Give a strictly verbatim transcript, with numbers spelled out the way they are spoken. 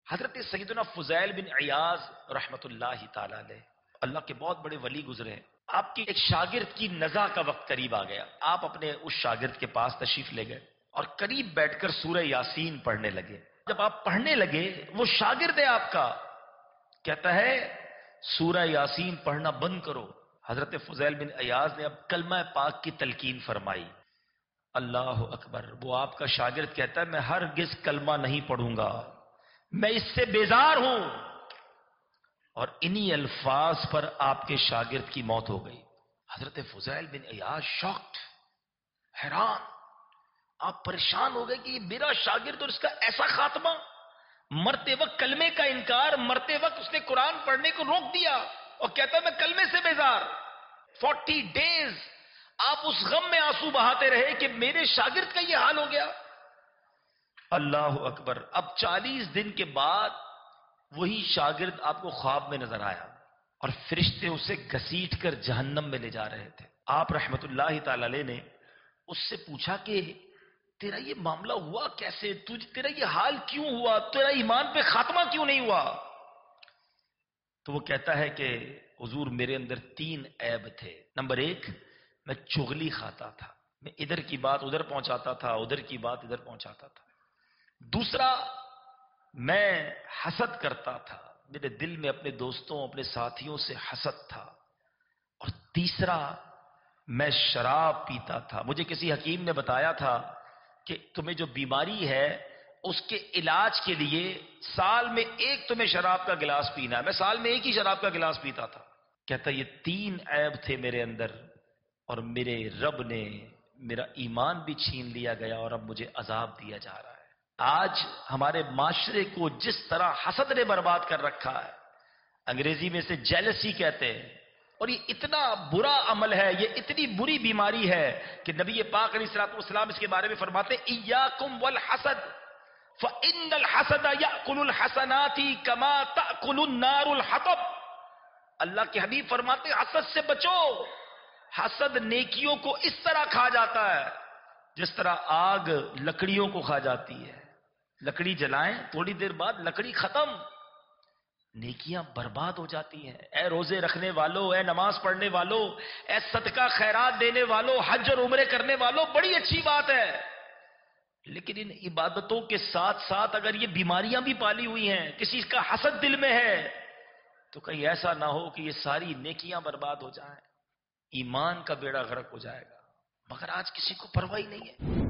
حضرت سیدنا فضیل بن عیاض رحمت اللہ تعالی علیہ اللہ کے بہت بڑے ولی گزرے ہیں. آپ کے ایک شاگرد کی نزا کا وقت قریب آ گیا. آپ اپنے اس شاگرد کے پاس تشریف لے گئے اور قریب بیٹھ کر سورہ یاسین پڑھنے لگے. جب آپ پڑھنے لگے, وہ شاگرد ہے آپ کا, کہتا ہے سورہ یاسین پڑھنا بند کرو. حضرت فضیل بن عیاض نے اب کلمہ پاک کی تلقین فرمائی. اللہ اکبر. وہ آپ کا شاگرد کہتا ہے میں ہرگز کلمہ نہیں پڑھوں گا, میں اس سے بیزار ہوں. اور انہی الفاظ پر آپ کے شاگرد کی موت ہو گئی. حضرت فضیل بن عیاض شاکڈ, حیران, آپ پریشان ہو گئے کہ یہ میرا شاگرد اور اس کا ایسا خاتمہ. مرتے وقت کلمے کا انکار, مرتے وقت اس نے قرآن پڑھنے کو روک دیا اور کہتا میں کلمے سے بیزار. فورٹی ڈیز آپ اس غم میں آنسو بہاتے رہے کہ میرے شاگرد کا یہ حال ہو گیا. اللہ اکبر. اب چالیس دن کے بعد وہی شاگرد آپ کو خواب میں نظر آیا اور فرشتے اسے گھسیٹ کر جہنم میں لے جا رہے تھے. آپ رحمت اللہ تعالی علیہ نے اس سے پوچھا کہ تیرا یہ معاملہ ہوا کیسے, تجھ تیرا یہ حال کیوں ہوا, تیرا ایمان پہ خاتمہ کیوں نہیں ہوا؟ تو وہ کہتا ہے کہ حضور میرے اندر تین عیب تھے. نمبر ایک, میں چغلی کھاتا تھا, میں ادھر کی بات ادھر پہنچاتا تھا, ادھر کی بات ادھر پہنچاتا تھا. دوسرا, میں حسد کرتا تھا, میرے دل میں اپنے دوستوں اپنے ساتھیوں سے حسد تھا. اور تیسرا, میں شراب پیتا تھا. مجھے کسی حکیم نے بتایا تھا کہ تمہیں جو بیماری ہے اس کے علاج کے لیے سال میں ایک تمہیں شراب کا گلاس پینا ہے. میں سال میں ایک ہی شراب کا گلاس پیتا تھا. کہتا یہ تین عیب تھے میرے اندر اور میرے رب نے میرا ایمان بھی چھین لیا گیا اور اب مجھے عذاب دیا جا رہا ہے. آج ہمارے معاشرے کو جس طرح حسد نے برباد کر رکھا ہے, انگریزی میں سے جیلسی کہتے ہیں, اور یہ اتنا برا عمل ہے, یہ اتنی بری بیماری ہے کہ نبی پاک علیہ الصلوۃ والسلام اس کے بارے میں فرماتے ہیں ایاکم والحسد فإن الحسد یأکل الحسنات کما تأکل النار الحطب. اللہ کے حبیب فرماتے ہیں حسد سے بچو, حسد نیکیوں کو اس طرح کھا جاتا ہے جس طرح آگ لکڑیوں کو کھا جاتی ہے. لکڑی جلائیں, تھوڑی دیر بعد لکڑی ختم, نیکیاں برباد ہو جاتی ہیں. اے روزے رکھنے والوں, اے نماز پڑھنے والوں, اے صدقہ خیرات دینے والوں, حج اور عمرے کرنے والوں, بڑی اچھی بات ہے, لیکن ان عبادتوں کے ساتھ ساتھ اگر یہ بیماریاں بھی پالی ہوئی ہیں, کسی کا حسد دل میں ہے, تو کہیں ایسا نہ ہو کہ یہ ساری نیکیاں برباد ہو جائیں, ایمان کا بیڑا غرق ہو جائے گا. مگر آج کسی کو پرواہ ہی نہیں ہے.